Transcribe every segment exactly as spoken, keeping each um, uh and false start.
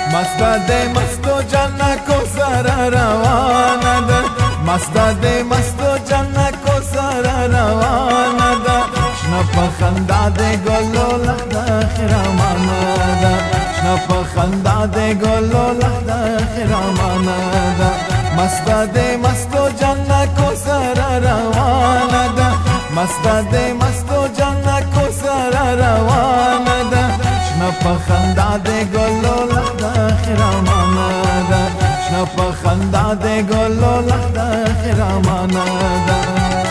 مستا دے مستو جنہ کو سارا روانہ دا مستا دے مستو جنہ کو سارا روانہ دا شنا پا خندا دے گلو لحدا خرامانا دا شنا پا خندا دے گلو لحدا خرامانا دا مستا دے مستو جنہ کو سارا روانہ دا مستا دے مستو جنہ کو سارا روانہ دا شنا پا خندا دے گلو لحدا خرامانا دا شنا پا خندا دے گلو لحدا خرامانا دا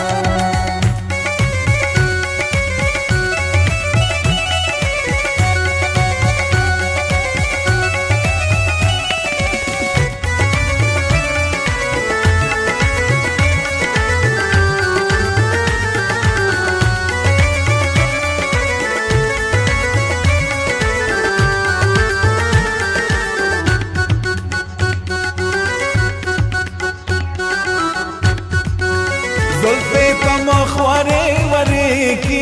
زلفے پا مخورے ورے کی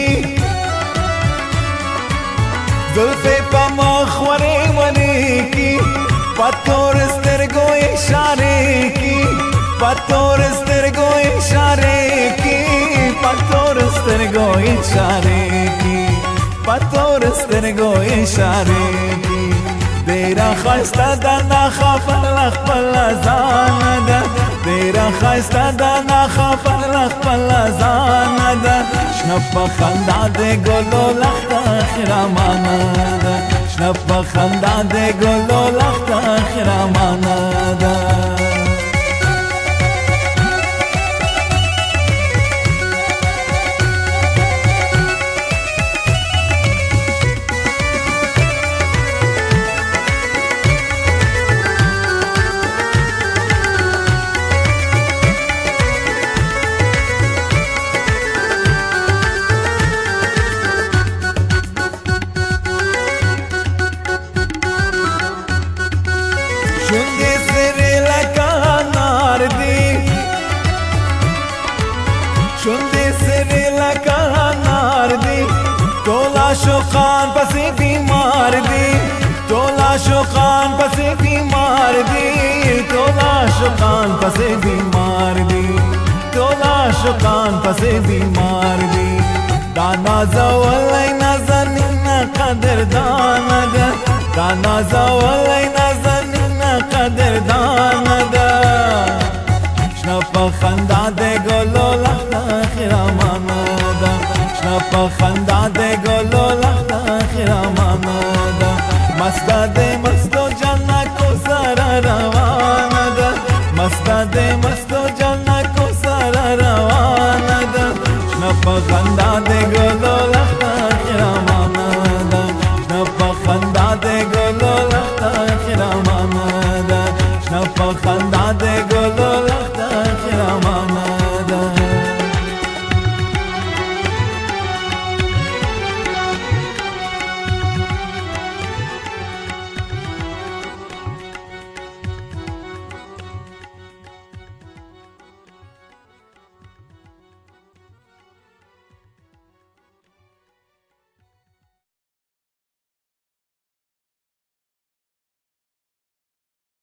زلفے پا مخورے ورے کی پتور سترگو اشارے کی پتور سترگو اشارے کی پتور سترگو اشارے کی پتور سترگو اشارے کی تیرا خواستہ دانا خافن لخ پلا زانا دا تیرا خواستہ دانا خافن لخ پلا زانا دا شنا پا خندا دے گلو لخدا خرامانا دا شنا پا خندا دے گلو لخدا خرامانا دا شندے سرے لکا نار دی شندے سرے لکا نار دی تولا شوقان پسی بیمار دی تولا شوقان پسی بیمار دی تولا شوقان پسی بیمار دی تولا شوقان پسی بیمار دی دانا زوالی نازنین قدر دانا دا دانا زوالی نازنین قدر دانا دا شنا پا خندا دے گلو لحدا خرامانا دا شنا پا خندا دے گلو لحدا خرامانا دا مستا دے